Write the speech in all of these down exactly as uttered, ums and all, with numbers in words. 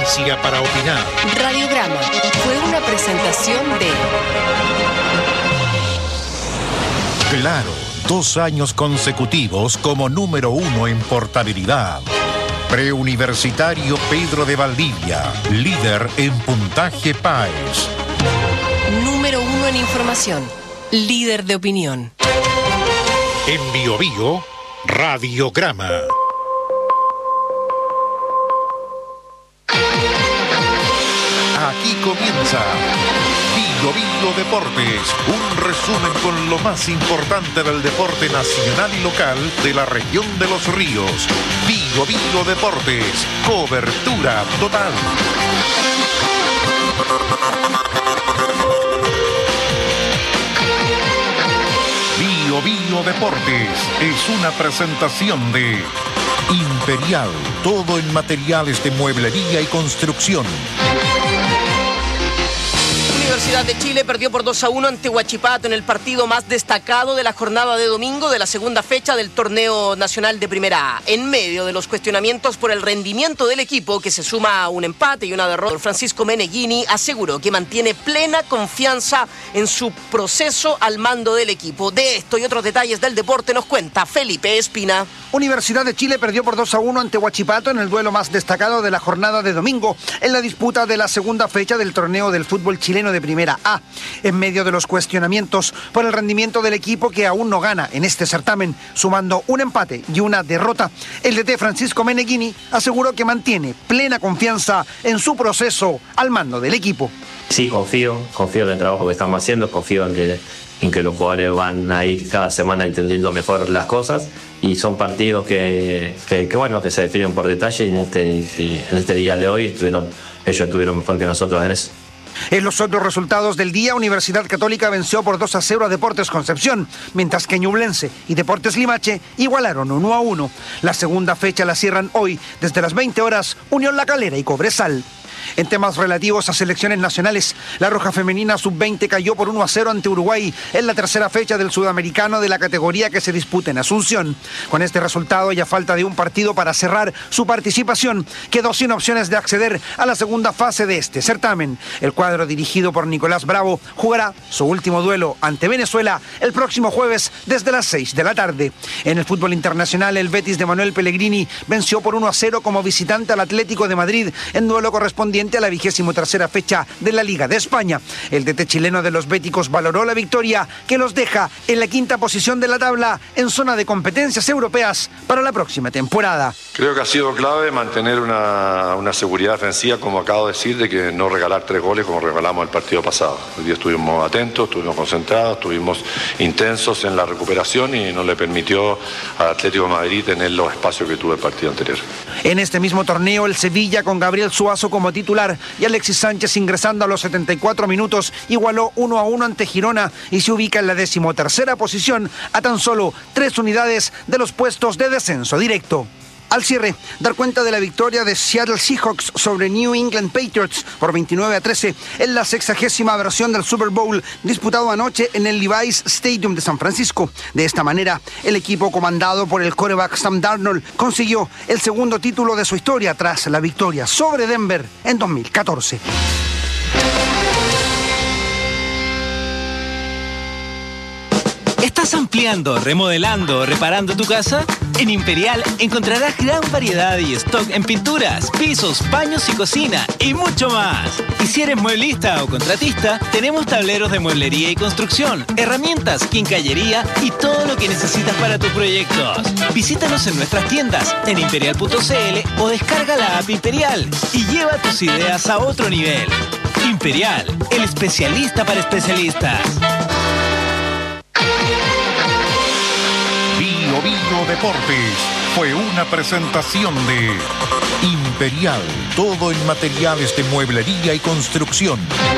Frecuencia para opinar. Radiograma fue una presentación de... Claro, dos años consecutivos como número uno en portabilidad. Preuniversitario Pedro de Valdivia, líder en puntaje PAES. Número uno en información, líder de opinión. En Bio Bio, Radiograma. Aquí comienza Bio Bio Deportes, un resumen con lo más importante del deporte nacional y local de la región de Los Ríos. Bio Bio Deportes, cobertura total. Bio Bio Deportes es una presentación de Imperial, todo en materiales de mueblería y construcción. Universidad de Chile perdió por dos a uno ante Huachipato en el partido más destacado de la jornada de domingo de la segunda fecha del torneo nacional de Primera A. En medio de los cuestionamientos por el rendimiento del equipo, que se suma a un empate y una derrota, Francisco Meneghini aseguró que mantiene plena confianza en su proceso al mando del equipo. De esto y otros detalles del deporte nos cuenta Felipe Espina. Universidad de Chile perdió por dos a uno ante Huachipato en el duelo más destacado de la jornada de domingo en la disputa de la segunda fecha del torneo del fútbol chileno de Primera A. En medio de los cuestionamientos por el rendimiento del equipo que aún no gana en este certamen, sumando un empate y una derrota, el D T Francisco Meneghini aseguró que mantiene plena confianza en su proceso al mando del equipo. Sí, confío, confío en el trabajo que estamos haciendo, confío en que, en que los jugadores van a ir cada semana entendiendo mejor las cosas y son partidos que, que, que bueno, que se definen por detalle y en este, en este día de hoy estuvieron, ellos estuvieron mejor que nosotros en eso. En los otros resultados del día, Universidad Católica venció por dos a cero a Deportes Concepción, mientras que Ñublense y Deportes Limache igualaron uno a uno. La segunda fecha la cierran hoy, desde las veinte horas, Unión La Calera y Cobresal. En temas relativos a selecciones nacionales, la Roja Femenina sub veinte cayó por uno a cero ante Uruguay en la tercera fecha del Sudamericano de la categoría que se disputa en Asunción. Con este resultado y a falta de un partido para cerrar su participación, quedó sin opciones de acceder a la segunda fase de este certamen. El cuadro dirigido por Nicolás Bravo jugará su último duelo ante Venezuela el próximo jueves desde las seis de la tarde. En el fútbol internacional, el Betis de Manuel Pellegrini venció por uno a cero como visitante al Atlético de Madrid en duelo correspondiente a la vigésimo tercera fecha de la Liga de España. El D T chileno de los béticos valoró la victoria que los deja en la quinta posición de la tabla en zona de competencias europeas para la próxima temporada. Creo que ha sido clave mantener una, una seguridad defensiva, como acabo de decir, de que no regalar tres goles como regalamos el partido pasado. Hoy día estuvimos atentos, estuvimos concentrados, estuvimos intensos en la recuperación y no le permitió al Atlético de Madrid tener los espacios que tuvo el partido anterior. En este mismo torneo, el Sevilla, con Gabriel Suazo como titular y Alexis Sánchez ingresando a los setenta y cuatro minutos, igualó uno a uno ante Girona y se ubica en la decimotercera posición a tan solo tres unidades de los puestos de descenso directo. Al cierre, dar cuenta de la victoria de Seattle Seahawks sobre New England Patriots por veintinueve a trece en la sexagésima versión del Super Bowl disputado anoche en el Levi's Stadium de San Francisco. De esta manera, el equipo comandado por el quarterback Sam Darnold consiguió el segundo título de su historia tras la victoria sobre Denver en dos mil catorce. ¿Estás ampliando, remodelando o reparando tu casa? En Imperial encontrarás gran variedad y stock en pinturas, pisos, baños y cocina y mucho más. Y si eres mueblista o contratista, tenemos tableros de mueblería y construcción, herramientas, quincallería y todo lo que necesitas para tus proyectos. Visítanos en nuestras tiendas en imperial punto c l o descarga la app Imperial y lleva tus ideas a otro nivel. Imperial, el especialista para especialistas. Bio Bio Deportes fue una presentación de Imperial, todo en materiales de mueblería y construcción.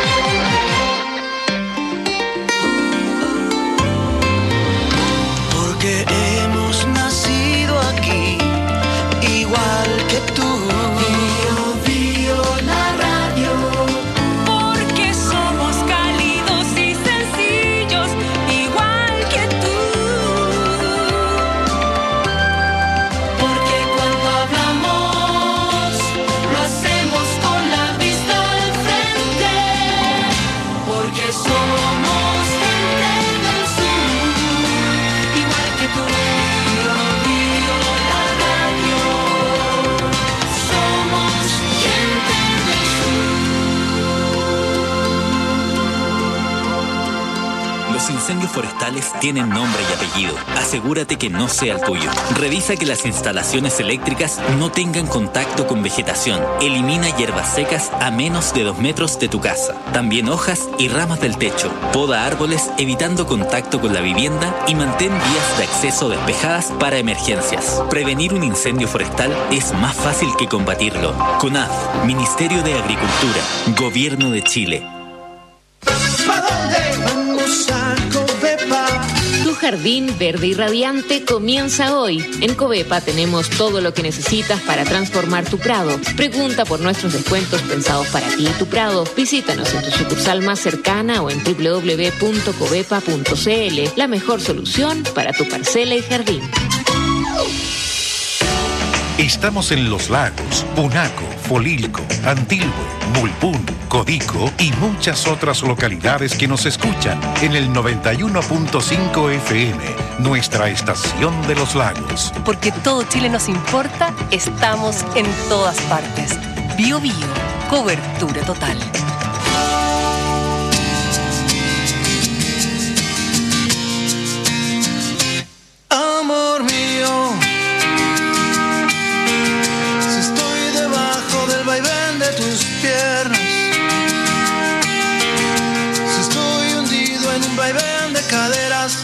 Porque hemos nacido aquí, igual que tú. Bio, bio, la radio. Porque somos cálidos y sencillos, igual que tú. Porque cuando hablamos, lo hacemos con incendios forestales tienen nombre y apellido. Asegúrate que no sea el tuyo. Revisa que las instalaciones eléctricas no tengan contacto con vegetación. Elimina hierbas secas a menos de dos metros de tu casa. También hojas y ramas del techo. Poda árboles evitando contacto con la vivienda y mantén vías de acceso despejadas para emergencias. Prevenir un incendio forestal es más fácil que combatirlo. CONAF, Ministerio de Agricultura, Gobierno de Chile. ¿Pa' dónde vamos a Covepa? Tu jardín verde y radiante comienza hoy. En Covepa tenemos todo lo que necesitas para transformar tu prado. Pregunta por nuestros descuentos pensados para ti y tu prado. Visítanos en tu sucursal más cercana o en doble u doble u doble u punto covepa punto c l. La mejor solución para tu parcela y jardín. Estamos en Los Lagos, Punaco, Folilco, Antilhue, Mulpún, Codico y muchas otras localidades que nos escuchan en el noventa y uno punto cinco F M, nuestra estación de Los Lagos. Porque todo Chile nos importa, estamos en todas partes. Bio Bio, cobertura total. Amor mío, si estoy debajo del vaivén de tus piernas, si estoy hundido en un vaivén de caderas,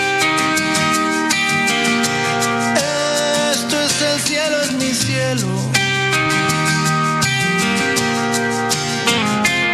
esto es el cielo, es mi cielo.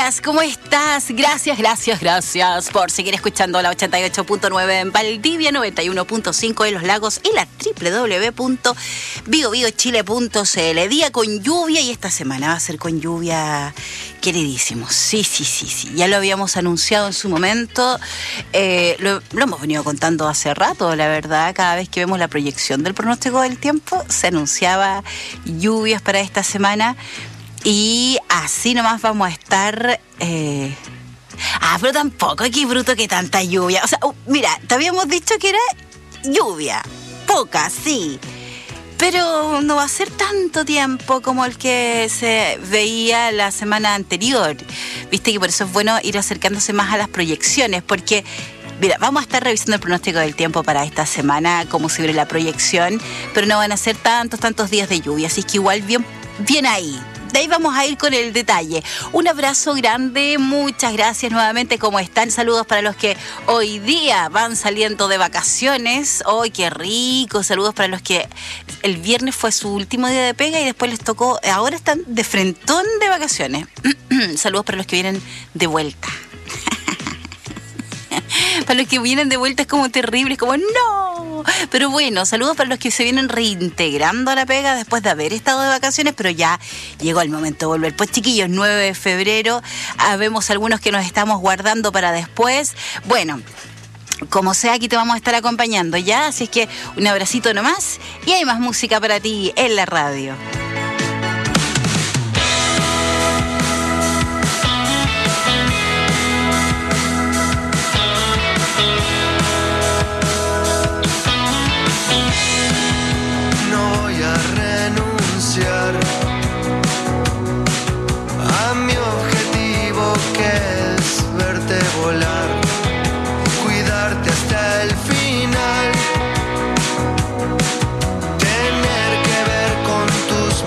días, ¿cómo estás? Gracias, gracias, gracias por seguir escuchando la ochenta y ocho punto nueve en Valdivia, noventa y uno punto cinco en Los Lagos y la doble u doble u doble u punto bio bio chile punto c l. Día con lluvia y esta semana va a ser con lluvia, queridísimos. Sí, sí, sí, sí. Ya lo habíamos anunciado en su momento. Eh, lo, lo hemos venido contando hace rato, la verdad. Cada vez que vemos la proyección del pronóstico del tiempo, se anunciaba lluvias para esta semana. Y así nomás vamos a estar... Eh... Ah, pero tampoco, qué bruto que tanta lluvia. O sea, uh, mira, te habíamos dicho que era lluvia. Poca, sí. Pero no va a ser tanto tiempo como el que se veía la semana anterior. Viste que por eso es bueno ir acercándose más a las proyecciones, porque... Mira, vamos a estar revisando el pronóstico del tiempo para esta semana, como se ve la proyección, pero no van a ser tantos, tantos días de lluvia, así que igual bien, bien ahí. De ahí vamos a ir con el detalle. Un abrazo grande, muchas gracias nuevamente. ¿Cómo están? Saludos para los que hoy día van saliendo de vacaciones. ¡Ay, qué rico! Saludos para los que el viernes fue su último día de pega y después les tocó, ahora están de frentón de vacaciones. Saludos para los que vienen de vuelta. Para los que vienen de vuelta es como terrible, es como ¡no! Pero bueno, saludos para los que se vienen reintegrando a la pega después de haber estado de vacaciones, pero ya llegó el momento de volver. Pues chiquillos, nueve de febrero, ah, vemos algunos que nos estamos guardando para después. Bueno, como sea, aquí te vamos a estar acompañando ya, así es que un abracito nomás y hay más música para ti en la radio. A mi objetivo, que es verte volar, cuidarte hasta el final, tener que ver con tus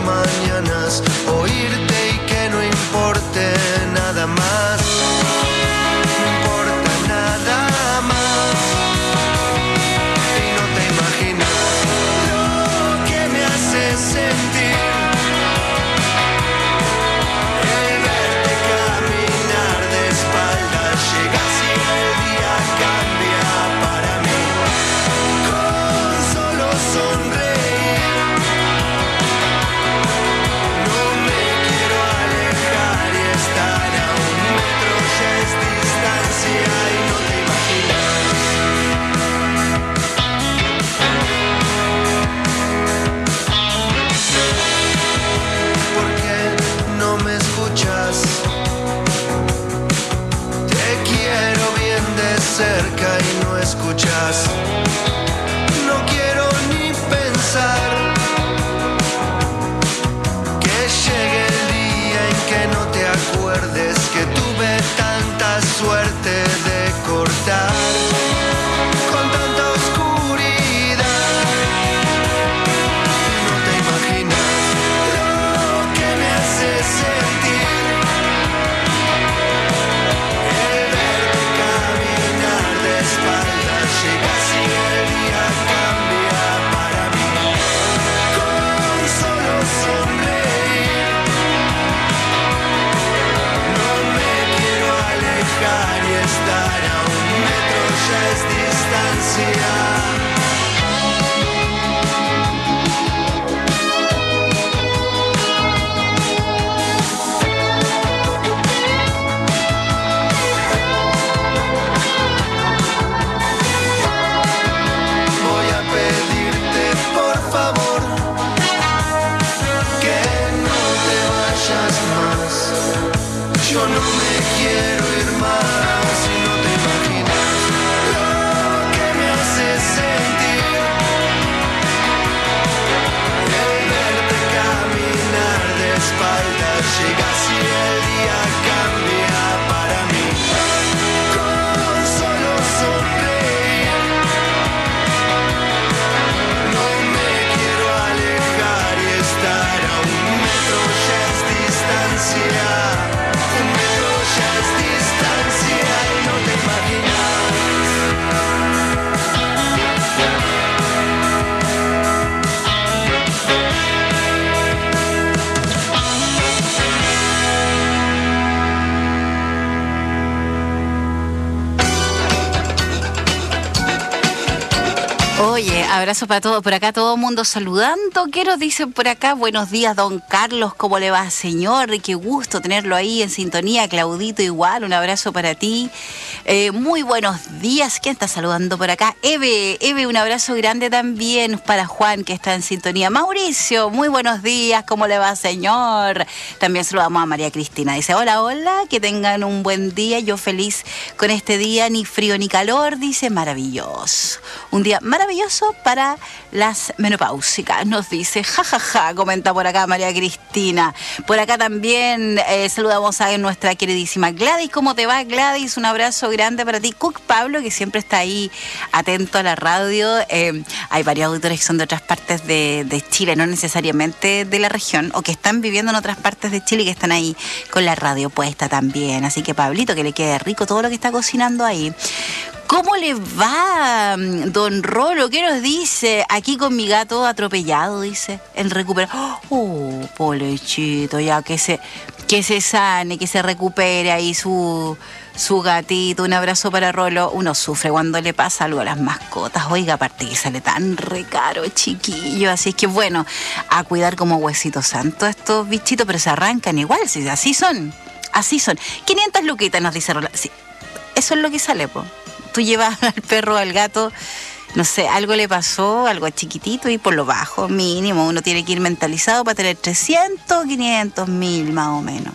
Oye, abrazo para todos. Por acá todo el mundo saludando. ¿Qué nos dicen por acá? Buenos días, don Carlos. ¿Cómo le va, señor? Qué gusto tenerlo ahí en sintonía. Claudito igual, un abrazo para ti. Eh, muy buenos días. ¿Quién está saludando por acá? Eve, Eve, un abrazo grande también para Juan, que está en sintonía. Mauricio, muy buenos días. ¿Cómo le va, señor? También saludamos a María Cristina. Dice, hola, hola, que tengan un buen día. Yo feliz con este día, ni frío ni calor. Dice, maravilloso. Un día maravilloso para las menopáusicas, nos dice, jajaja, ja, ja, comenta por acá María Cristina. Por acá también eh, saludamos a nuestra queridísima Gladys. ¿Cómo te va, Gladys? Un abrazo grande para ti. Cook Pablo, que siempre está ahí atento a la radio. Eh, hay varios auditores que son de otras partes de, de Chile, no necesariamente de la región, o que están viviendo en otras partes de Chile y que están ahí con la radio puesta también. Así que, Pablito, que le quede rico todo lo que está cocinando ahí. ¿Cómo le va, don Rolo? ¿Qué nos dice? Aquí con mi gato atropellado, dice, el recuperado. Oh, pobrecito, ya que se, que se sane, que se recupere ahí su, su gatito. Un abrazo para Rolo. Uno sufre cuando le pasa algo a las mascotas. Oiga, aparte que sale tan re caro, chiquillo. Así es que bueno, a cuidar como huesito santo estos bichitos, pero se arrancan igual, sí, así son, así son. quinientas luquitas, nos dice Rolo. Sí, eso es lo que sale, po. Tú llevas al perro, al gato, no sé, algo le pasó, algo chiquitito y por lo bajo, mínimo, uno tiene que ir mentalizado para tener trescientos, quinientos mil más o menos.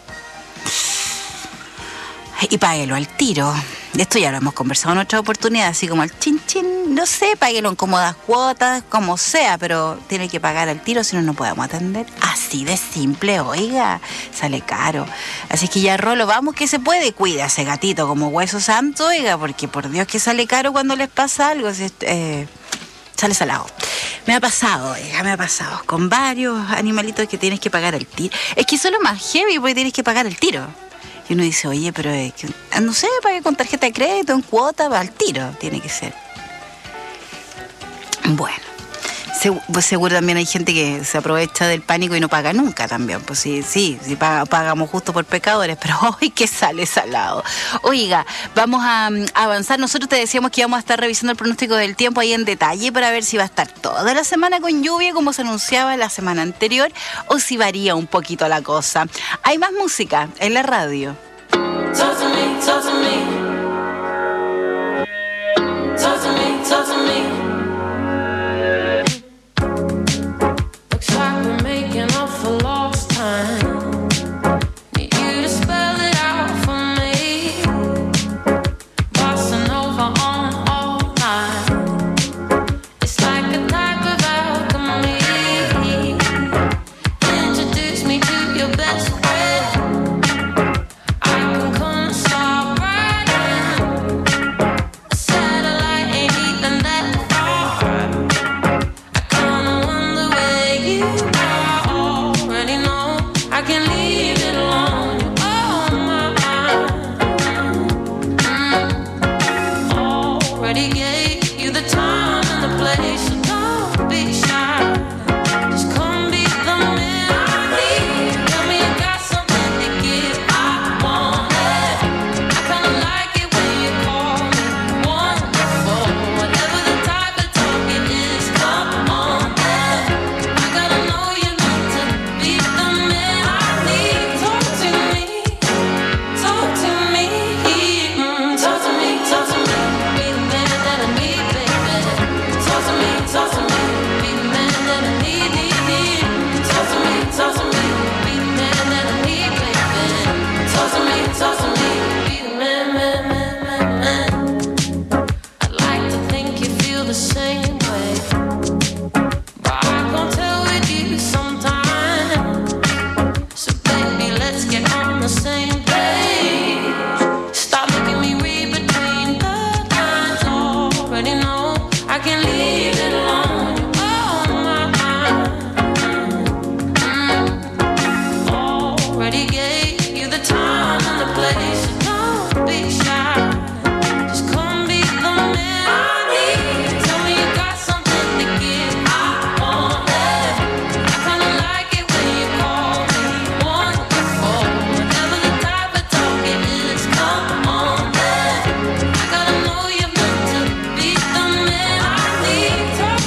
Y páguelo al tiro. Esto ya lo hemos conversado en otra oportunidad, así como el chin chin, no sé, páguelo en cómodas cuotas, como sea, pero tiene que pagar al tiro, si no, no podemos atender. Así de simple, oiga, sale caro. Así que ya, Rolo, vamos que se puede, cuida a ese gatito como hueso santo, oiga, porque por Dios que sale caro cuando les pasa algo, eh, sale salado. Me ha pasado, oiga, me ha pasado, con varios animalitos que tienes que pagar al tiro. Es que eso es lo más heavy, porque tienes que pagar al tiro. Y uno dice, oye, pero es que, no sé, pague con tarjeta de crédito, en cuota, al tiro, tiene que ser. Bueno, seguro, pues seguro también hay gente que se aprovecha del pánico y no paga nunca también. Pues sí, sí, sí paga, pagamos justo por pecadores, pero hoy que sale salado. Oiga, vamos a, a avanzar. Nosotros te decíamos que íbamos a estar revisando el pronóstico del tiempo ahí en detalle para ver si va a estar toda la semana con lluvia como se anunciaba la semana anterior o si varía un poquito la cosa. Hay más música en la radio. Talk to me, talk to me. Talk to me, talk to me. Looks like we're making up for lost time. Need you to spell it out for me. Bossing over on all night. It's like a type of alchemy. Introduce me to your best friend. Talk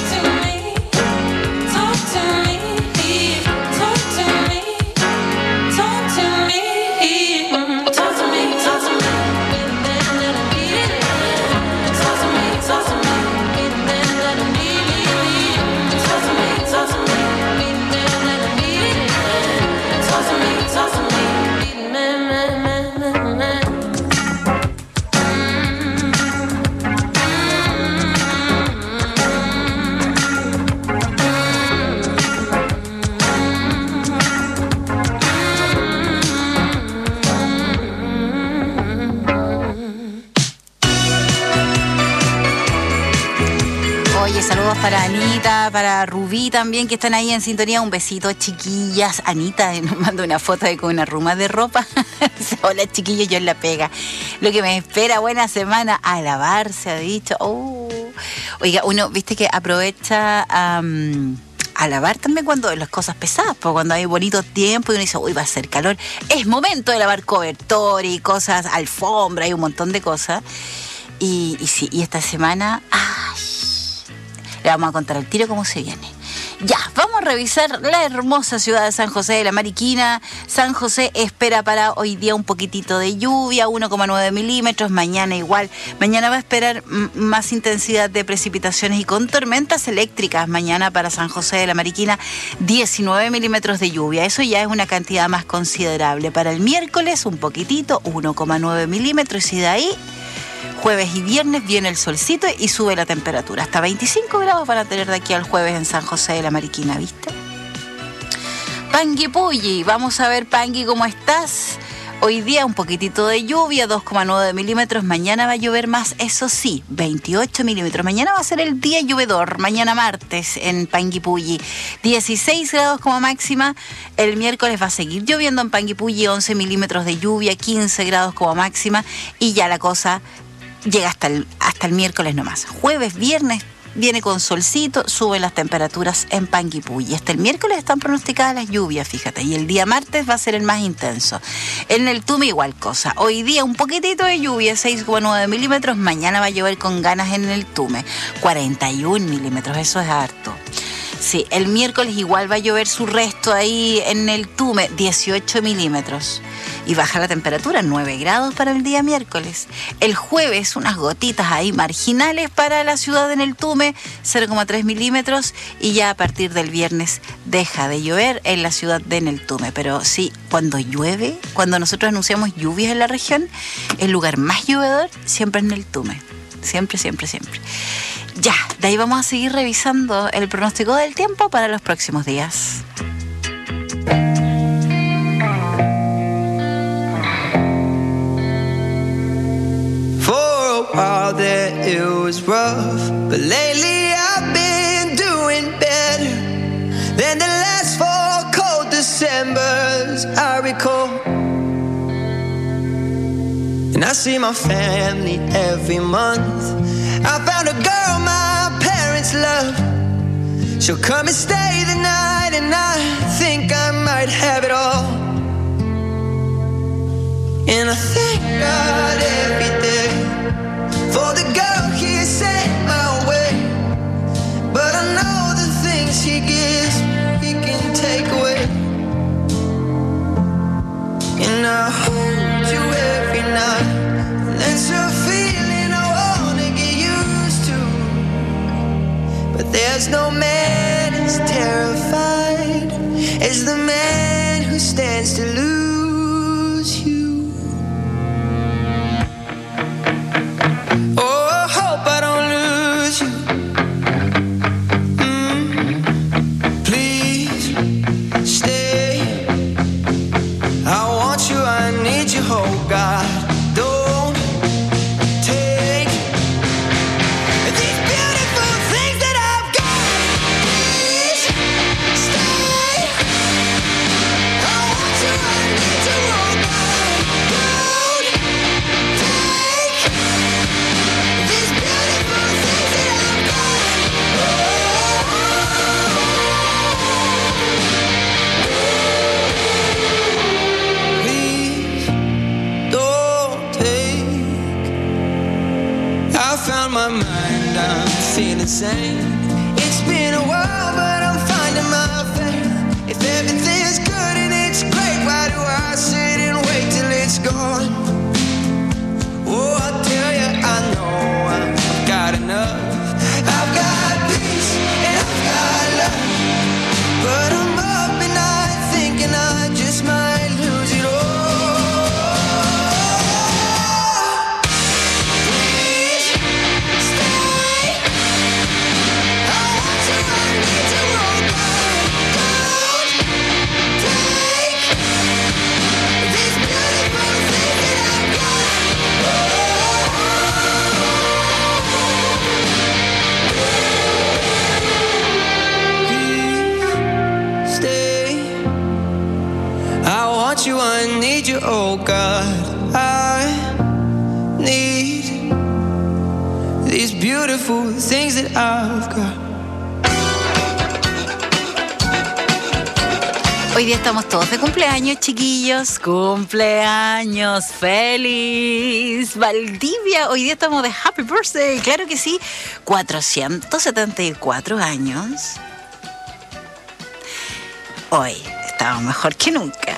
saludos para Anita, para Rubí también, que están ahí en sintonía. Un besito, chiquillas. Anita nos manda una foto de con una ruma de ropa. Hola, chiquillos, yo en la pega. Lo que me espera, buena semana, a lavarse, ha dicho. Oh. Oiga, uno, viste que aprovecha um, a lavar también cuando las cosas pesadas, pues cuando hay bonito tiempo y uno dice, uy, va a ser calor. Es momento de lavar cobertor y cosas, alfombra y un montón de cosas. Y, y sí, y esta semana, ay, le vamos a contar al tiro cómo se viene. Ya, vamos a revisar la hermosa ciudad de San José de la Mariquina. San José espera para hoy día un poquitito de lluvia, uno coma nueve milímetros. Mañana igual. Mañana va a esperar m- más intensidad de precipitaciones y con tormentas eléctricas. Mañana para San José de la Mariquina, diecinueve milímetros de lluvia. Eso ya es una cantidad más considerable. Para el miércoles, un poquitito, uno coma nueve milímetros. Y de ahí, jueves y viernes viene el solcito y sube la temperatura. Hasta veinticinco grados van a tener de aquí al jueves en San José de la Mariquina, ¿viste? Panguipulli, vamos a ver, Pangui, ¿cómo estás? Hoy día un poquitito de lluvia, dos coma nueve milímetros. Mañana va a llover más, eso sí, veintiocho milímetros. Mañana va a ser el día llovedor, mañana martes en Panguipulli. dieciséis grados como máxima. El miércoles va a seguir lloviendo en Panguipulli, once milímetros de lluvia, quince grados como máxima. Y ya la cosa llega hasta el, hasta el miércoles nomás. Jueves, viernes viene con solcito, suben las temperaturas en Panguipulli. Hasta el miércoles están pronosticadas las lluvias, fíjate. Y el día martes va a ser el más intenso. En el Tume igual cosa. Hoy día un poquitito de lluvia, seis coma nueve milímetros. Mañana va a llover con ganas en el Tume, cuarenta y un milímetros. Eso es harto. Sí, el miércoles igual va a llover su resto ahí en el Tume, dieciocho milímetros. Y baja la temperatura, nueve grados para el día miércoles. El jueves, unas gotitas ahí marginales para la ciudad en el Tume, cero coma tres milímetros. Y ya a partir del viernes deja de llover en la ciudad de en el Tume. Pero sí, cuando llueve, cuando nosotros anunciamos lluvias en la región, el lugar más llovedor siempre es en el Tume. Siempre, siempre, siempre. Ya, de ahí vamos a seguir revisando el pronóstico del tiempo para los próximos días. For a while there it was rough, but lately I've been doing better than the last four cold Decembers I recall. And I see my family every month. I found a girl my parents love. She'll come and stay the night, and I think I might have it all. And I thank God every day for the girl He sent my way. But I know the things He gives, He can take away. And I hold you every night, and that's a feeling I wanna get used to. But there's no man as terrified as the man who stands to lose you. Oh, I hope I don't lose you. Mm, please stay. I want you, I need you, oh God. Don't take these beautiful things that I've got. Please stay. I want you, I need you, oh God. Don't take these beautiful things that I've got. Please don't take. I found my mind, I'm feeling sane. It's been a while, but I'm finding my faith. If everything's good and it's great, why do I sit and wait till it's gone? Oh, I tell you, I know I've got enough. I've got peace and I've got love. But I'm up and I thinking I just might lose it all. Please stay. I want you, I need you, oh God. Don't take these beautiful things that beautiful things that I've got. Hoy día estamos todos de cumpleaños, chiquillos. Cumpleaños feliz. Valdivia, hoy día estamos de happy birthday. Claro que sí. cuatrocientos setenta y cuatro años. Hoy estamos mejor que nunca.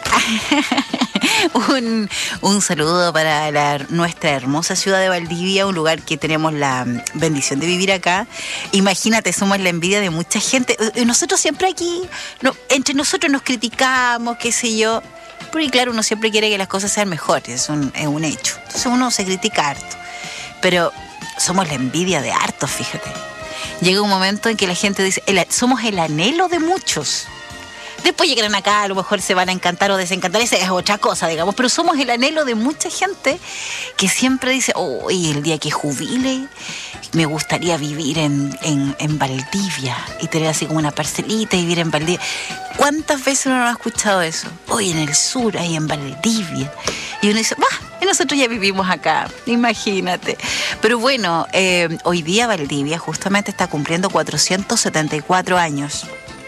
un, un saludo para la, nuestra hermosa ciudad de Valdivia, un lugar que tenemos la bendición de vivir acá. Imagínate, somos la envidia de mucha gente. Nosotros siempre aquí, no, entre nosotros nos criticamos, qué sé yo, porque claro, uno siempre quiere que las cosas sean mejores, es un, es un hecho. Entonces uno se critica harto, pero somos la envidia de hartos, fíjate. Llega un momento en que la gente dice, el, somos el anhelo de muchos. Después llegarán acá, a lo mejor se van a encantar o desencantar, esa es otra cosa, digamos, pero somos el anhelo de mucha gente que siempre dice, oh, y el día que jubile, me gustaría vivir en, en, en Valdivia y tener así como una parcelita y vivir en Valdivia. ¿Cuántas veces uno no ha escuchado eso? Hoy en el sur, ahí en Valdivia. Y uno dice, bah, nosotros ya vivimos acá, imagínate. Pero bueno, eh, hoy día Valdivia justamente está cumpliendo cuatrocientos setenta y cuatro años.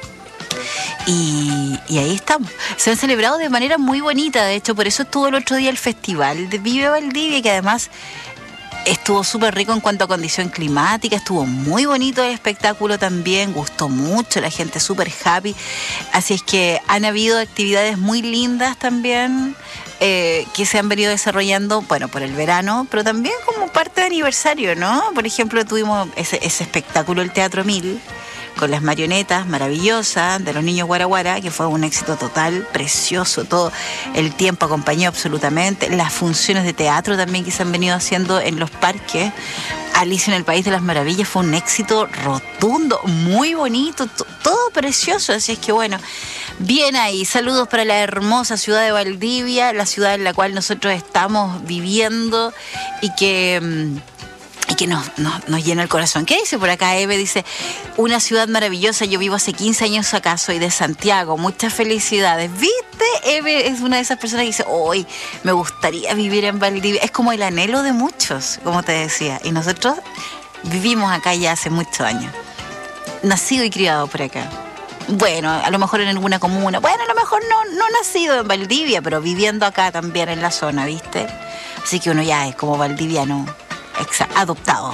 Y, y ahí estamos. Se han celebrado de manera muy bonita. De hecho, por eso estuvo el otro día el festival de Vive Valdivia, que además estuvo súper rico en cuanto a condición climática. Estuvo muy bonito el espectáculo también. Gustó mucho, la gente súper happy. Así es que han habido actividades muy lindas también eh, que se han venido desarrollando, bueno, por el verano, pero también como parte de aniversario, ¿no? Por ejemplo, tuvimos ese, ese espectáculo, el Teatro Mil, con las marionetas maravillosas de los niños Guaraguara, que fue un éxito total, precioso, todo el tiempo acompañó absolutamente. Las funciones de teatro también que se han venido haciendo en los parques. Alicia en el País de las Maravillas fue un éxito rotundo, muy bonito, t- todo precioso. Así es que bueno, bien ahí. Saludos para la hermosa ciudad de Valdivia, la ciudad en la cual nosotros estamos viviendo y que... Mmm, y que nos, nos, nos llena el corazón. ¿Qué dice por acá? Eve dice, una ciudad maravillosa, yo vivo hace quince años acá, soy de Santiago, muchas felicidades. ¿Viste? Eve es una de esas personas que dice, hoy me gustaría vivir en Valdivia. Es como el anhelo de muchos, como te decía. Y nosotros vivimos acá ya hace muchos años. Nacido y criado por acá. Bueno, a lo mejor en alguna comuna. Bueno, a lo mejor no, no nacido en Valdivia, pero viviendo acá también en la zona, ¿viste? Así que uno ya es como valdiviano adoptado.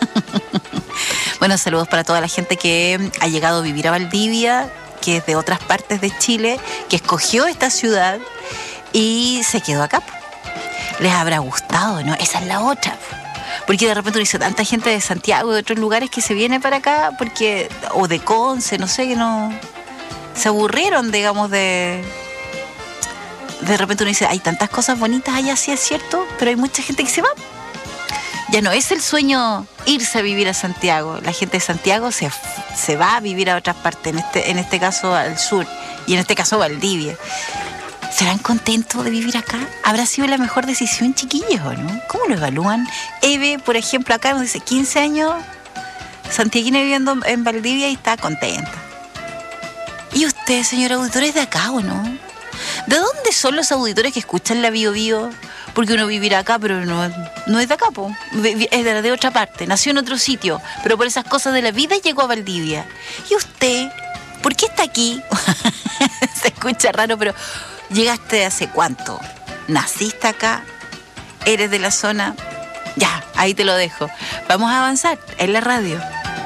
Bueno, saludos para toda la gente que ha llegado a vivir a Valdivia, que es de otras partes de Chile, que escogió esta ciudad y se quedó acá. Les habrá gustado, ¿no? Esa es la otra. Porque de repente uno dice, tanta gente de Santiago y de otros lugares que se viene para acá, porque o de Conce, no sé, que no... Se aburrieron, digamos, de... De repente uno dice, hay tantas cosas bonitas allá, sí es cierto, pero hay mucha gente que se va. Ya no es el sueño irse a vivir a Santiago. La gente de Santiago se, se va a vivir a otras partes, en este, en este caso al sur, y en este caso Valdivia. ¿Serán contentos de vivir acá? ¿Habrá sido la mejor decisión, chiquillos, o no? ¿Cómo lo evalúan? Eve, por ejemplo, acá nos dice quince años, santiaguina viviendo en Valdivia y está contenta. ¿Y usted, señor auditor, es de acá o no? ¿De dónde son los auditores que escuchan la Bio Bio? Porque uno vivirá acá, pero no, no es de acá, po. Es de, de otra parte. Nació en otro sitio, pero por esas cosas de la vida llegó a Valdivia. ¿Y usted? ¿Por qué está aquí? Se escucha raro, pero ¿llegaste hace cuánto? ¿Naciste acá? ¿Eres de la zona? Ya, ahí te lo dejo. Vamos a avanzar en la radio.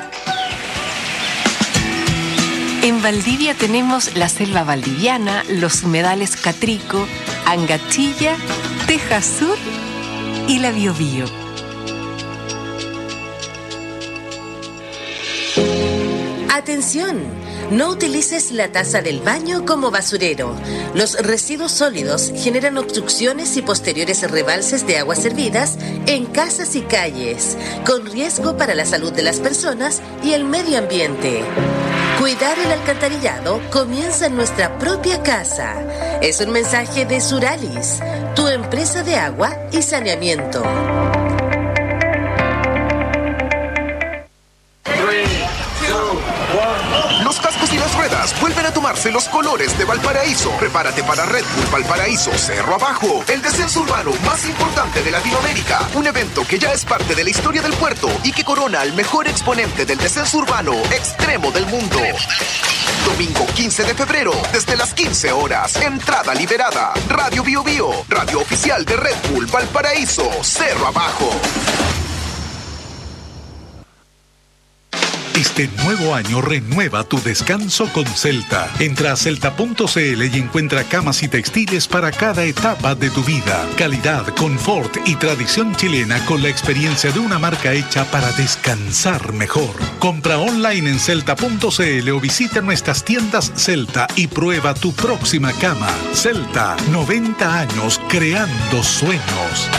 En Valdivia tenemos la selva valdiviana, los humedales Catrico, Angachilla, Teja Sur y la Bio Bio. Atención, no utilices la taza del baño como basurero. Los residuos sólidos generan obstrucciones y posteriores rebalses de aguas servidas en casas y calles, con riesgo para la salud de las personas y el medio ambiente. Cuidar el alcantarillado comienza en nuestra propia casa. Es un mensaje de Suralis, tu empresa de agua y saneamiento. Los cascos y las ruedas vuelven a tomarse de los colores de Valparaíso. Prepárate para Red Bull Valparaíso Cerro Abajo, el descenso urbano más importante de Latinoamérica. Un evento que ya es parte de la historia del puerto y que corona al mejor exponente del descenso urbano extremo del mundo. Domingo quince de febrero, desde las quince horas. Entrada liberada. Radio Bio Bio, radio oficial de Red Bull Valparaíso Cerro Abajo. Este nuevo año renueva tu descanso con Celta. Entra a celta punto c l y encuentra camas y textiles para cada etapa de tu vida. Calidad, confort y tradición chilena con la experiencia de una marca hecha para descansar mejor. Compra online en celta punto c l o visita nuestras tiendas Celta y prueba tu próxima cama. Celta, noventa años creando sueños.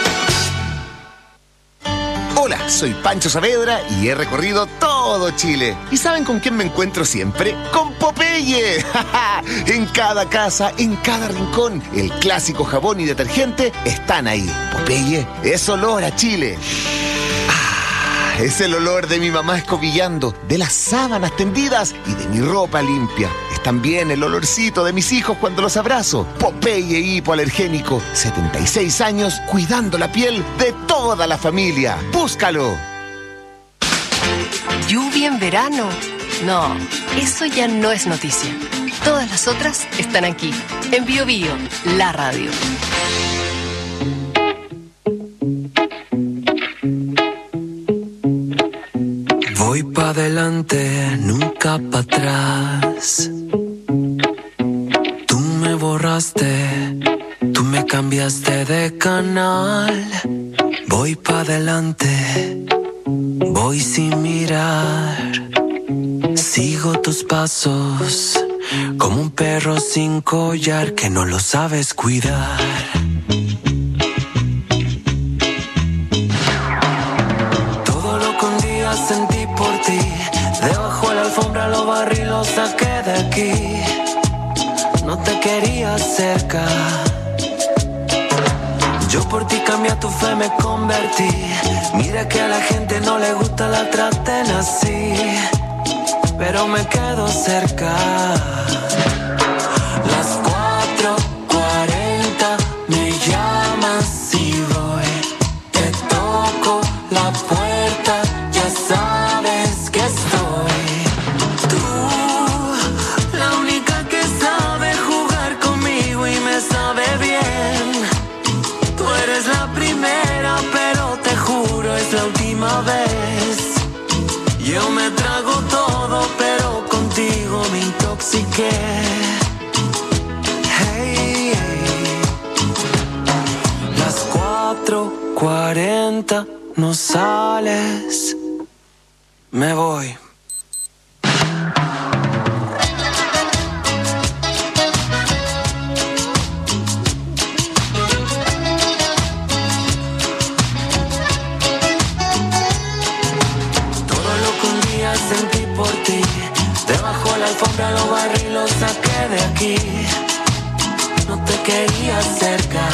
Hola, soy Pancho Saavedra y he recorrido todo Chile. ¿Y saben con quién me encuentro siempre? ¡Con Popeye! En cada casa, en cada rincón, el clásico jabón y detergente están ahí. Popeye es olor a Chile. Ah, es el olor de mi mamá escobillando, de las sábanas tendidas y de mi ropa limpia. Es también el olorcito de mis hijos cuando los abrazo. Popeye hipoalergénico, setenta y seis años cuidando la piel de toda la familia. ¡Búscalo! ¿Lluvia en verano? No, eso ya no es noticia. Todas las otras están aquí, en Bio Bio, la radio. Voy pa' adelante, nunca pa' atrás. Tú me borraste, tú me cambiaste de canal. Voy pa' adelante, voy sin mirar. Sigo tus pasos, como un perro sin collar que no lo sabes cuidar. Todo lo que un día sentí por ti, debajo de la alfombra lo barrí, lo saqué de aquí. No te quería cerca, yo por ti cambié tu fe, me convertí. Mira que a la gente no le gusta la traten así, pero me quedo cerca. Las cuatro cuarenta me llamas y voy. Te toco la puerta, ya sabes que estoy. Tú, la única que sabe jugar conmigo y me sabe bien. Tú eres la primera, pero te juro es la última vez. Yo me trago todo, pero contigo me intoxiqué. Hey, hey. Las cuatro cuarenta no sales, me voy. Sentí por ti, debajo de la alfombra lo barrí, lo saqué de aquí. No te quería cerca,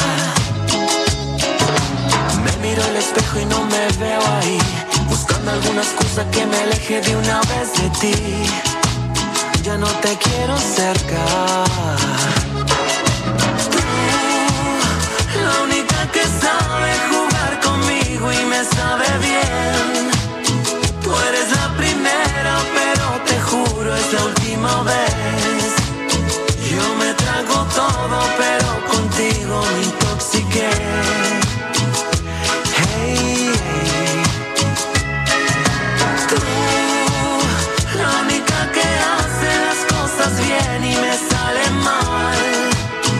me miro al espejo y no me veo ahí, buscando alguna excusa que me aleje de una vez de ti. Ya no te quiero cerca. Tú, la única que sabe jugar conmigo y me sabe bien. Tú eres la primera, pero te juro es la última vez. Yo me trago todo, pero contigo me intoxiqué. Hey, hey. Tú, la única que hace las cosas bien y me sale mal.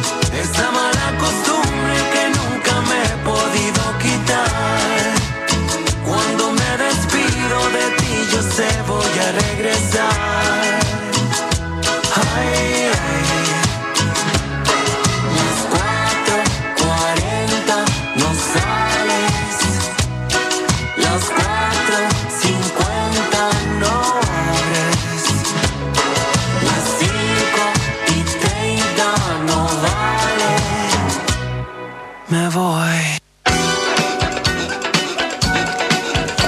Esa mala costumbre que nunca me he podido quitar.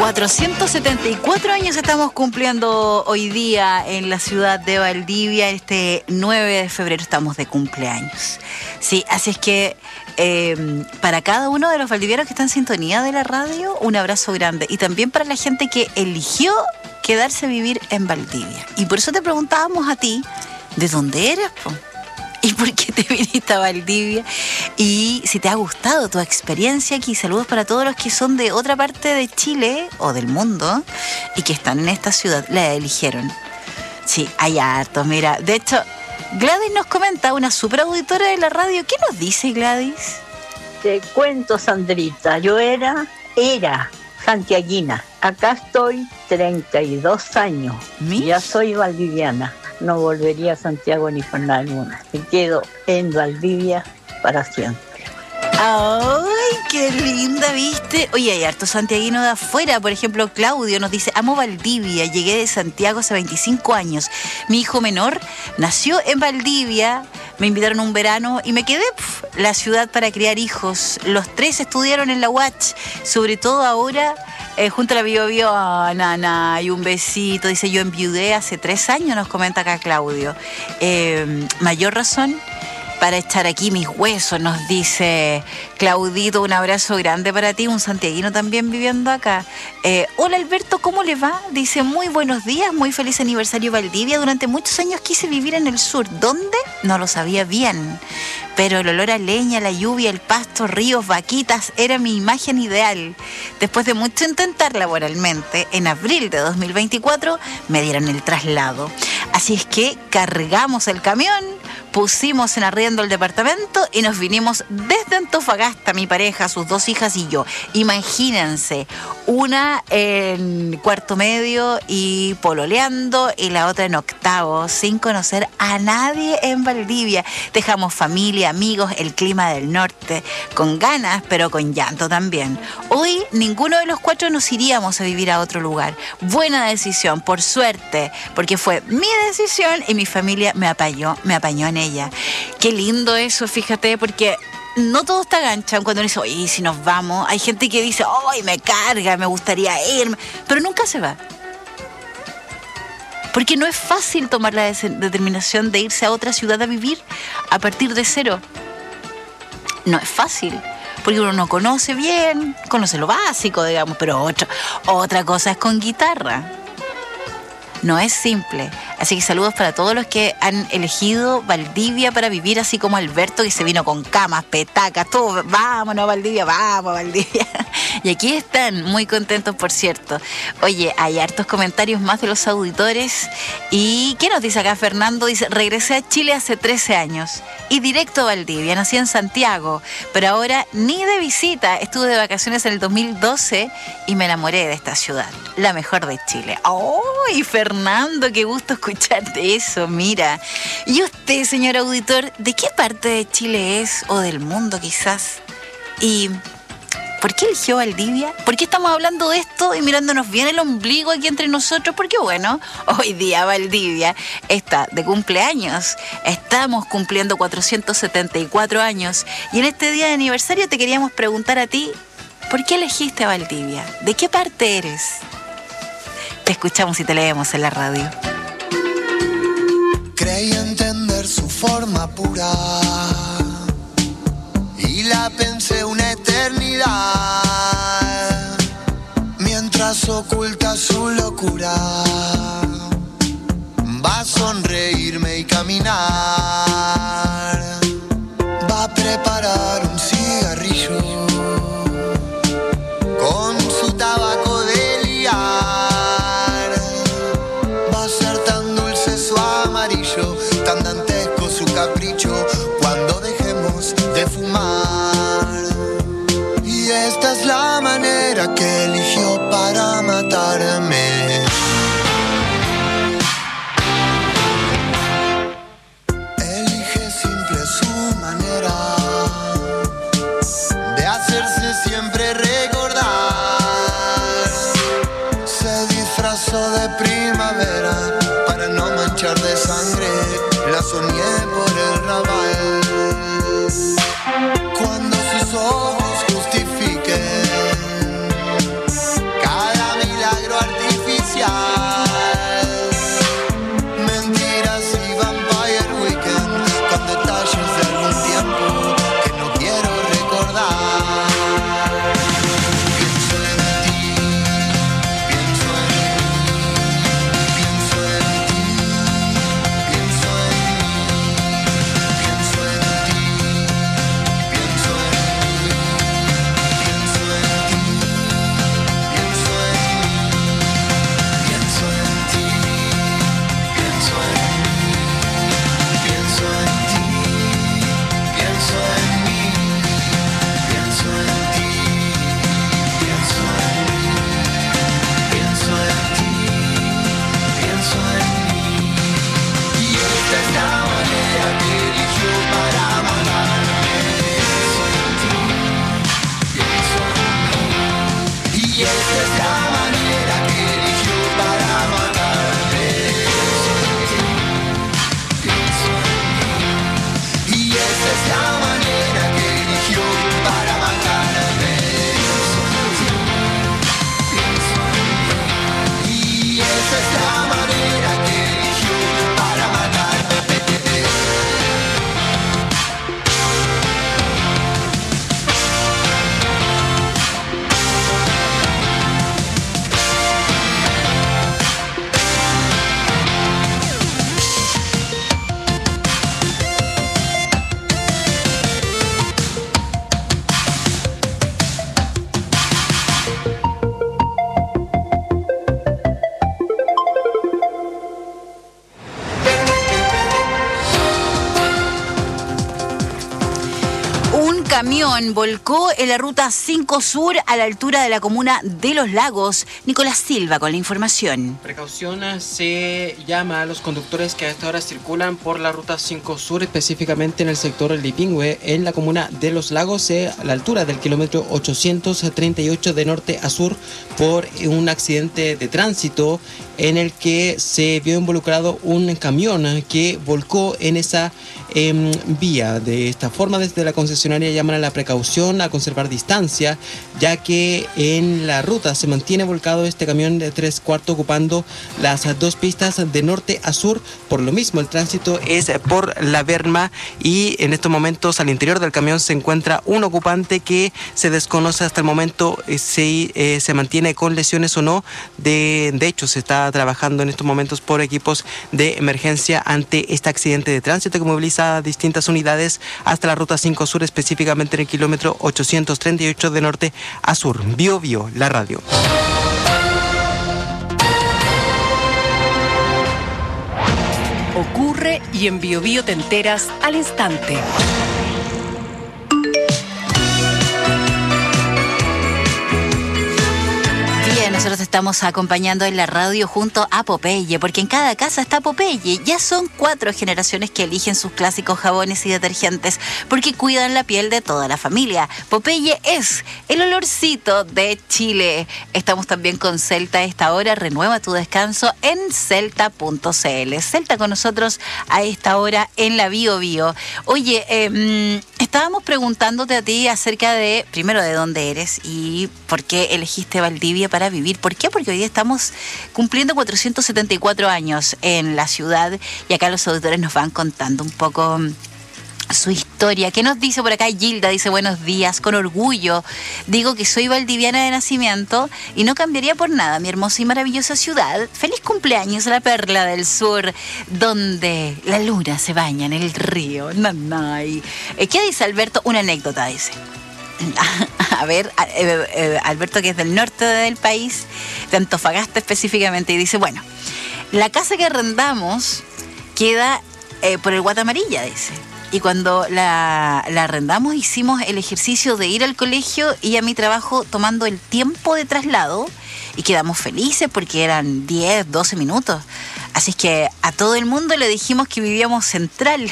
cuatrocientos setenta y cuatro años estamos cumpliendo hoy día en la ciudad de Valdivia. Este nueve de febrero estamos de cumpleaños. Sí, así es que eh, para cada uno de los valdivianos que están en sintonía de la radio, un abrazo grande. Y también para la gente que eligió quedarse a vivir en Valdivia. Y por eso te preguntábamos a ti, ¿de dónde eres, po? ¿Y por qué te viniste a Valdivia? Y si te ha gustado tu experiencia aquí, saludos para todos los que son de otra parte de Chile o del mundo y que están en esta ciudad, la eligieron. Sí, hay hartos, mira. De hecho, Gladys nos comenta, una super auditora de la radio. ¿Qué nos dice, Gladys? Te cuento, Sandrita, yo era, era santiaguina. Acá estoy treinta y dos años. ¿Mish? Ya soy valdiviana. No volvería a Santiago ni por nada alguna. Me quedo en Valdivia para siempre. ¡Ay, qué linda, viste! Oye, hay harto santiaguino de afuera. Por ejemplo, Claudio nos dice, amo Valdivia, llegué de Santiago hace veinticinco años. Mi hijo menor nació en Valdivia, me invitaron un verano y me quedé, pf, la ciudad para criar hijos. Los tres estudiaron en la U A C, sobre todo ahora... Eh, junto a la Bio Bio, oh, nana, y un besito. Dice, yo enviudé hace tres años, nos comenta acá Claudio. Eh, mayor razón para echar aquí mis huesos, nos dice Claudito. Un abrazo grande para ti, un santiaguino también viviendo acá. Eh, hola Alberto, ¿cómo le va? Dice, muy buenos días, muy feliz aniversario Valdivia. Durante muchos años quise vivir en el sur. ¿Dónde? No lo sabía bien. Pero el olor a leña, la lluvia, el pasto, ríos, vaquitas, era mi imagen ideal. Después de mucho intentar laboralmente, en abril de dos mil veinticuatro me dieron el traslado. Así es que cargamos el camión, pusimos en arriendo el departamento y nos vinimos desde Antofagasta, mi pareja, sus dos hijas y yo. Imagínense, una en cuarto medio y pololeando y la otra en octavo, sin conocer a nadie en Valdivia. Dejamos familia, amigos, el clima del norte, con ganas, pero con llanto también. Hoy ninguno de los cuatro nos iríamos a vivir a otro lugar. Buena decisión, por suerte, porque fue mi decisión y mi familia me apañó, me apañó en ella. Qué lindo eso, fíjate, porque no todo está gancha. Cuando uno dice, oye, si nos vamos, hay gente que dice, ay, me carga, me gustaría irme, pero nunca se va. Porque no es fácil tomar la des- determinación de irse a otra ciudad a vivir a partir de cero. No es fácil, porque uno no conoce bien, conoce lo básico, digamos, pero otra, otra cosa es con guitarra. No es simple. Así que saludos para todos los que han elegido Valdivia para vivir, así como Alberto, que se vino con camas, petacas, todo. Vámonos a Valdivia, vamos a Valdivia. Y aquí están, muy contentos, por cierto. Oye, hay hartos comentarios más de los auditores. ¿Y qué nos dice acá Fernando? Dice, regresé a Chile hace trece años y directo a Valdivia. Nací en Santiago, pero ahora ni de visita. Estuve de vacaciones en el dos mil doce y me enamoré de esta ciudad, la mejor de Chile. ¡Ay, Fernando, qué gusto escucharte eso! Mira, y usted, señor auditor, ¿de qué parte de Chile es o del mundo quizás? Y ¿por qué eligió Valdivia? ¿Por qué estamos hablando de esto y mirándonos bien el ombligo aquí entre nosotros? Porque bueno, hoy día Valdivia está de cumpleaños. Estamos cumpliendo cuatrocientos setenta y cuatro años. Y en este día de aniversario te queríamos preguntar a ti, ¿por qué elegiste a Valdivia? ¿De qué parte eres? Te escuchamos y te leemos en la radio. Creí entender su forma pura y la pensé una eternidad, mientras oculta su locura. Va a sonreírme y caminar, va a preparar un cigarrillo con su tabaco de liar. Va a ser tan dulce su amarillo, tan dantesco su capricho, cuando dejemos de fumar. Y esta es la manera que eligió para matarme. Elige simple su manera de hacerse siempre recordar. Se disfrazó de primavera para no manchar de sangre, la soñé por el rabal. Cuando sus ojos justifiquen cada Y esa es la manera que eligió para matarme. Y esa es la manera que eligió para matarme. Y esa es la manera que eligió para matarme. Camión volcó en la ruta cinco Sur a la altura de la comuna de Los Lagos. Nicolás Silva con la información. Precaución se llama a los conductores que a esta hora circulan por la ruta cinco Sur, específicamente en el sector Lipingüe, en la comuna de Los Lagos, eh, a la altura del kilómetro ochocientos treinta y ocho de norte a sur, por un accidente de tránsito en el que se vio involucrado un camión que volcó en esa eh, vía. De esta forma, desde la concesionaria llaman a la precaución, a conservar distancia, ya que en la ruta se mantiene volcado este camión de tres cuartos ocupando las dos pistas de norte a sur. Por lo mismo, el tránsito es por la berma y en estos momentos al interior del camión se encuentra un ocupante que se desconoce hasta el momento eh, si eh, se mantiene con lesiones o no. De, de hecho, se está trabajando en estos momentos por equipos de emergencia ante este accidente de tránsito que moviliza distintas unidades hasta la ruta cinco Sur, específicamente en el kilómetro ochocientos treinta y ocho de norte a sur. Bio Bio, la radio. Ocurre y en Bio Bio te enteras al instante. Nosotros estamos acompañando en la radio junto a Popeye, porque en cada casa está Popeye. Ya son cuatro generaciones que eligen sus clásicos jabones y detergentes porque cuidan la piel de toda la familia. Popeye es el olorcito de Chile. Estamos también con Celta a esta hora. Renueva tu descanso en celta punto cl. Celta con nosotros a esta hora en la Bio Bio. Oye, eh, estábamos preguntándote a ti acerca de, primero, de dónde eres y por qué elegiste Valdivia para vivir. ¿Por qué? Porque hoy día estamos cumpliendo cuatrocientos setenta y cuatro años en la ciudad y acá los auditores nos van contando un poco su historia. ¿Qué nos dice por acá? Gilda dice: buenos días, con orgullo digo que soy valdiviana de nacimiento y no cambiaría por nada mi hermosa y maravillosa ciudad. Feliz cumpleaños a la perla del sur, donde la luna se baña en el río Nanay. ¿Qué dice Alberto? Una anécdota, dice. A ver, eh, eh, Alberto, que es del norte del país, de Antofagasta específicamente, y dice: bueno, la casa que arrendamos queda eh, por el Guatamarilla, dice. Y cuando la, la arrendamos hicimos el ejercicio de ir al colegio y a mi trabajo tomando el tiempo de traslado y quedamos felices porque eran diez, doce minutos. Así es que a todo el mundo le dijimos que vivíamos central.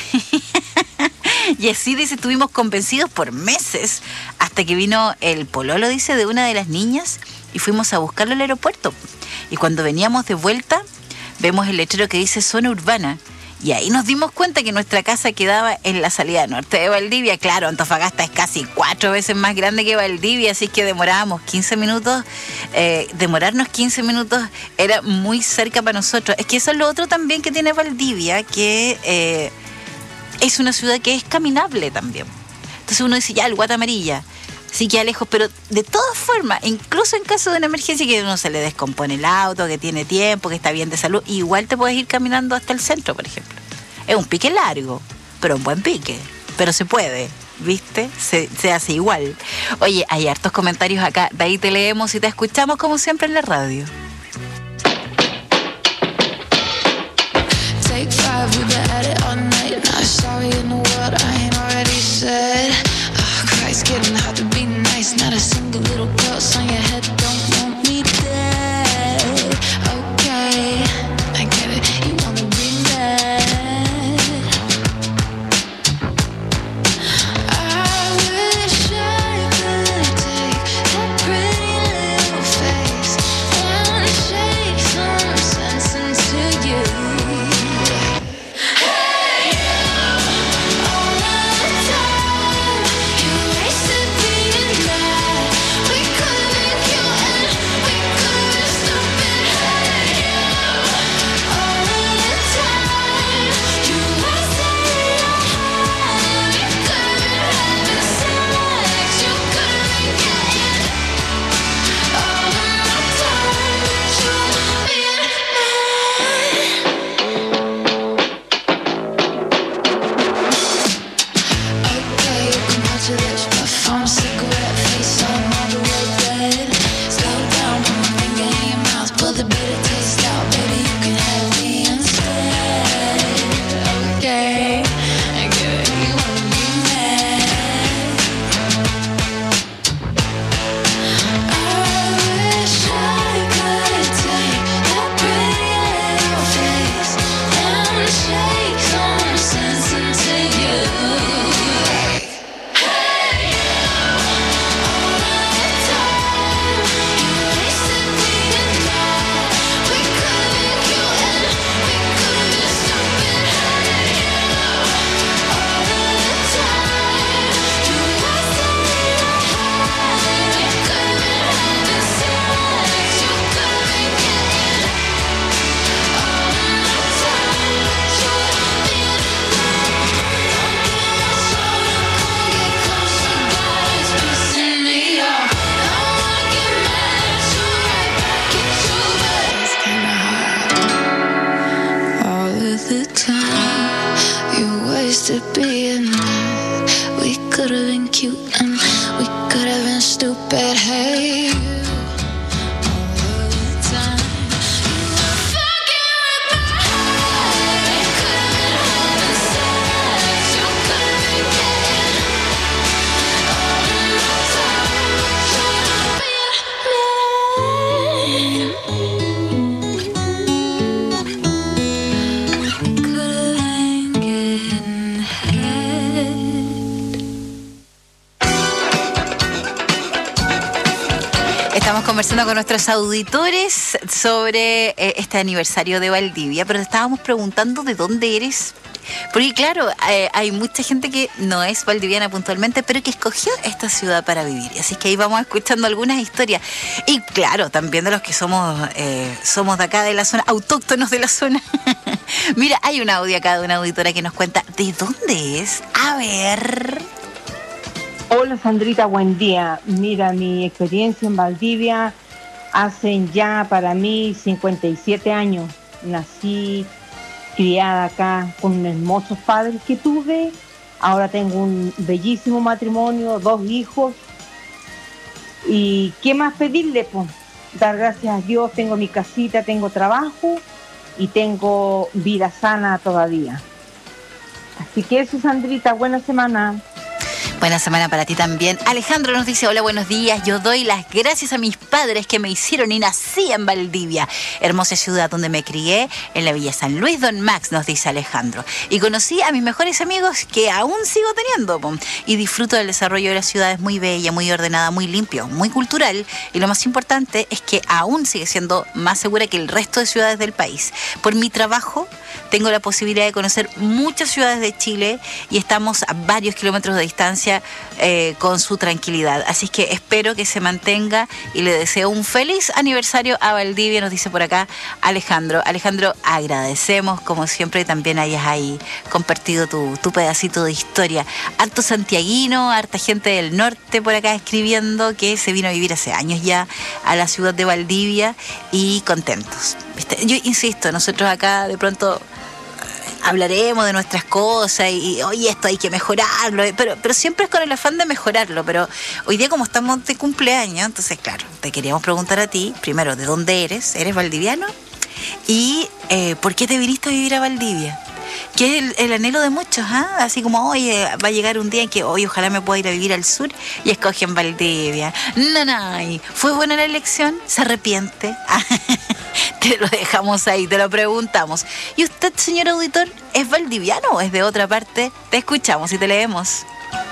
Y así, dice, estuvimos convencidos por meses hasta que vino el pololo, dice, de una de las niñas y fuimos a buscarlo al aeropuerto. Y cuando veníamos de vuelta, vemos el letrero que dice zona urbana. Y ahí nos dimos cuenta que nuestra casa quedaba en la salida norte de Valdivia. Claro, Antofagasta es casi cuatro veces más grande que Valdivia, así que demorábamos quince minutos. Eh, demorarnos quince minutos era muy cerca para nosotros. Es que eso es lo otro también que tiene Valdivia, que eh, es una ciudad que es caminable también. Entonces uno dice, ya, el Guatamarilla, sí queda lejos, pero de todas formas, incluso en caso de una emergencia que uno se le descompone el auto, que tiene tiempo, que está bien de salud, igual te puedes ir caminando hasta el centro, por ejemplo. Es un pique largo, pero un buen pique, pero se puede, ¿viste? Se, se hace igual. Oye, hay hartos comentarios acá, de ahí te leemos y te escuchamos como siempre en la radio. Take five, we've been at it all night. Not sorry in the world I ain't already said. Oh, Christ, getting hard to be nice. Not a single little pulse on your head. Don't want me dead. Okay, I get it. You wanna be mad. I wish I could take that pretty little Estamos conversando con nuestros auditores sobre eh, este aniversario de Valdivia, pero te estábamos preguntando de dónde eres. Porque claro, eh, hay mucha gente que no es valdiviana puntualmente, pero que escogió esta ciudad para vivir. Así que ahí vamos escuchando algunas historias. Y claro, también de los que somos, eh, somos de acá de la zona, autóctonos de la zona. Mira, hay un audio acá de una auditora que nos cuenta de dónde es. A ver... Hola Sandrita, buen día. Mira, mi experiencia en Valdivia hacen ya para mí cincuenta y siete años. Nací criada acá con hermosos padres que tuve. Ahora tengo un bellísimo matrimonio, dos hijos. ¿Y qué más pedirle? Pues dar gracias a Dios, tengo mi casita, tengo trabajo y tengo vida sana todavía. Así que eso, Sandrita, buena semana. Buena semana para ti también. Alejandro nos dice, hola, buenos días. Yo doy las gracias a mis padres que me hicieron y nací en Valdivia. Hermosa ciudad donde me crié, en la Villa San Luis, Don Max, nos dice Alejandro. Y conocí a mis mejores amigos que aún sigo teniendo. Y disfruto del desarrollo de la ciudad. Es muy bella, muy ordenada, muy limpio, muy cultural. Y lo más importante es que aún sigue siendo más segura que el resto de ciudades del país. Por mi trabajo, tengo la posibilidad de conocer muchas ciudades de Chile y estamos a varios kilómetros de distancia Eh, con su tranquilidad. Así que espero que se mantenga y le deseo un feliz aniversario a Valdivia, nos dice por acá Alejandro. Alejandro, agradecemos como siempre también hayas ahí compartido tu, tu pedacito de historia. Harto santiaguino, harta gente del norte por acá escribiendo que se vino a vivir hace años ya a la ciudad de Valdivia y contentos. ¿Viste? Yo insisto, nosotros acá de pronto hablaremos de nuestras cosas y, y oye, esto hay que mejorarlo, pero, pero siempre es con el afán de mejorarlo. Pero hoy día, como estamos de cumpleaños, entonces claro, te queríamos preguntar a ti, primero, ¿de dónde eres? ¿Eres valdiviano? Y eh, ¿por qué te viniste a vivir a Valdivia? Que es el, el anhelo de muchos, ¿ah? ¿eh? Así como, oye, va a llegar un día en que, oye, ojalá me pueda ir a vivir al sur y escogen Valdivia. No, no, ¿fue buena la elección? ¿Se arrepiente? Te lo dejamos ahí, te lo preguntamos. ¿Y usted, señor auditor, es valdiviano o es de otra parte? Te escuchamos y te leemos.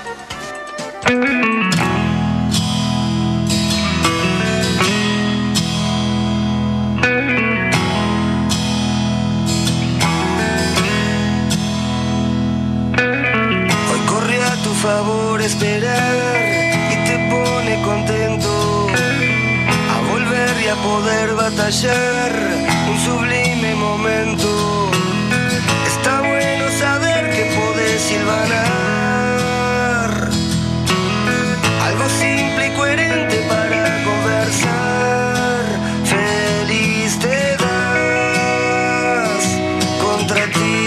Favor esperar y te pone contento a volver y a poder batallar un sublime momento. Está bueno saber que podés silbanar algo simple y coherente para conversar. Feliz te das contra ti,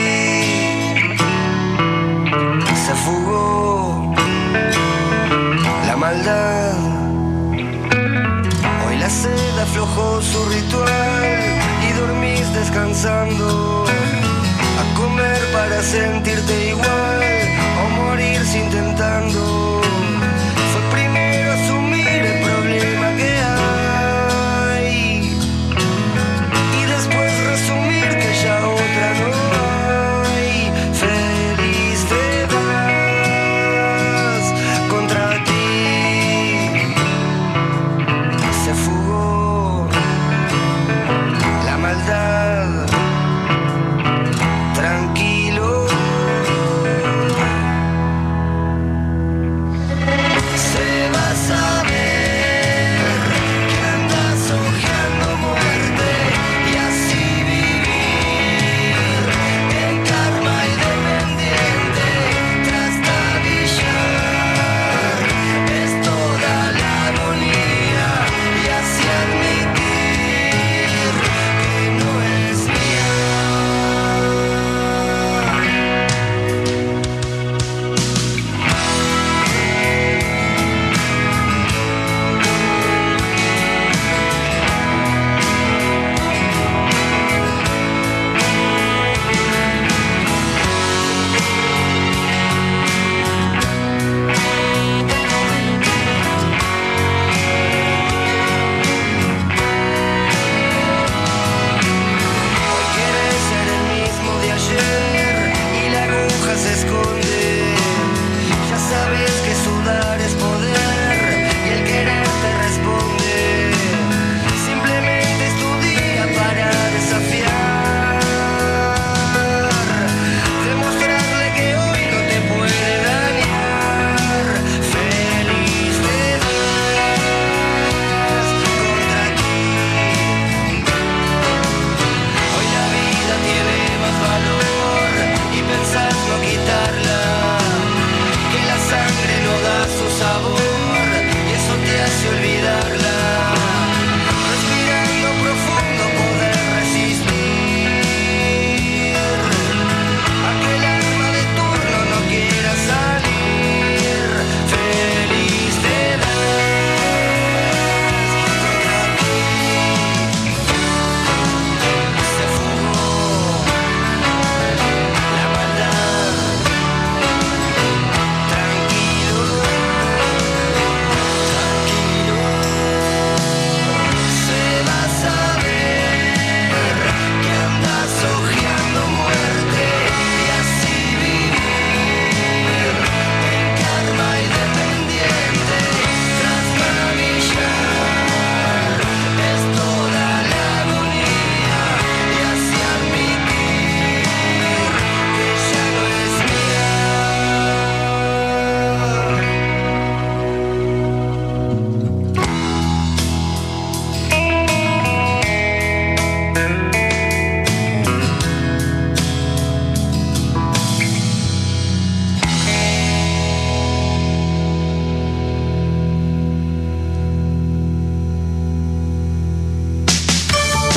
se fugó la maldad. Hoy la sed aflojó su ritual y dormís descansando, a comer para sentirte igual o morirse intentando. Fue primero asumir el problema que hay y después resumir que ya otra no hay. Feliz te das contra ti, se fugó la maldad. Tranquilo,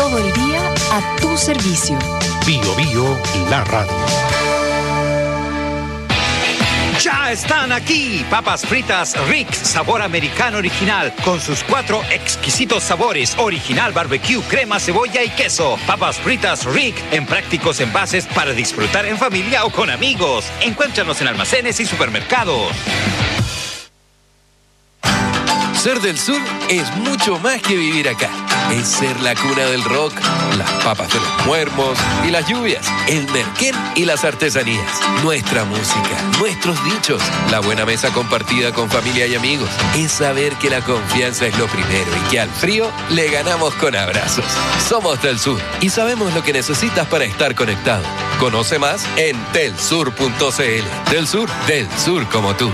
todo el día a tu servicio. Bio Bio, la radio. Ya están aquí, papas fritas Rick, sabor americano original, con sus cuatro exquisitos sabores, original, barbecue, crema, cebolla y queso. Papas fritas Rick, en prácticos envases para disfrutar en familia o con amigos. Encuéntranos en almacenes y supermercados. Ser del sur es mucho más que vivir acá. Es ser la cuna del rock, las papas de los muermos y las lluvias, el merquén y las artesanías, nuestra música, nuestros dichos, la buena mesa compartida con familia y amigos. Es saber que la confianza es lo primero y que al frío le ganamos con abrazos. Somos del sur y sabemos lo que necesitas para estar conectado. Conoce más en telsur punto c l. Del sur, del sur como tú.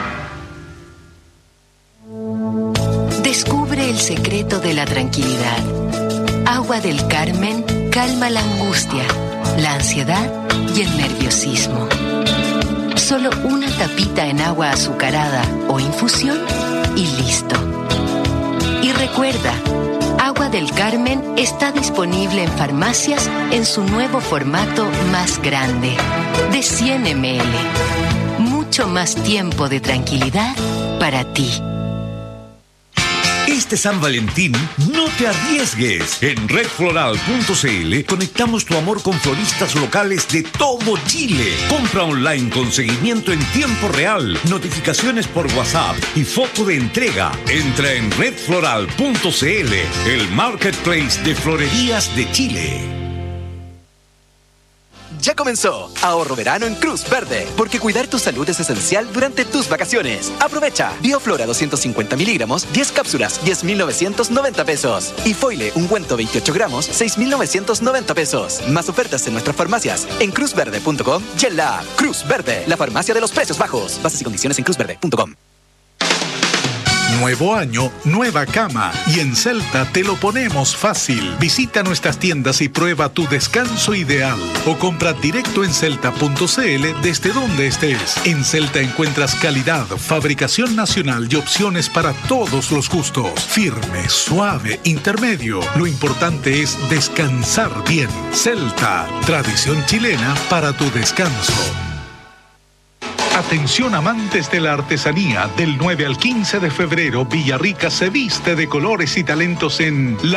Descubre el secreto de la tranquilidad. Agua del Carmen calma la angustia, la ansiedad y el nerviosismo. Solo una tapita en agua azucarada o infusión y listo. Y recuerda, Agua del Carmen está disponible en farmacias en su nuevo formato más grande, de cien mililitros. Mucho más tiempo de tranquilidad para ti. Este San Valentín, no te arriesgues. En red floral punto c l conectamos tu amor con floristas locales de todo Chile. Compra online con seguimiento en tiempo real, notificaciones por WhatsApp y foto de entrega. Entra en red floral punto c l, el marketplace de florerías de Chile. Ya comenzó Ahorro Verano en Cruz Verde, porque cuidar tu salud es esencial durante tus vacaciones. Aprovecha Bioflora doscientos cincuenta miligramos, diez cápsulas, diez mil novecientos noventa pesos. Y Foile ungüento veintiocho gramos, seis mil novecientos noventa pesos. Más ofertas en nuestras farmacias en cruz verde punto com y en la app Cruz Verde, la farmacia de los precios bajos. Bases y condiciones en cruz verde punto com. Nuevo año, nueva cama. Y en Celta te lo ponemos fácil. Visita nuestras tiendas y prueba tu descanso ideal. O compra directo en celta punto c l desde donde estés. En Celta encuentras calidad, fabricación nacional y opciones para todos los gustos. Firme, suave, intermedio. Lo importante es descansar bien. Celta, tradición chilena para tu descanso. Atención amantes de la artesanía, del nueve al quince de febrero, Villarrica se viste de colores y talentos en la